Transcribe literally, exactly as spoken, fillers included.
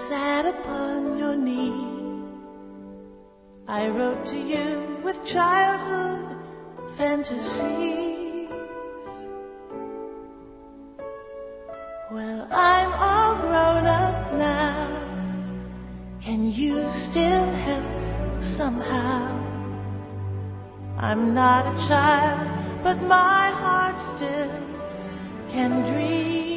sat upon your knee. I wrote to you with childhood fantasies. Well, I'm all grown up now. Can you still help somehow? I'm not a child, but my heart still can dream.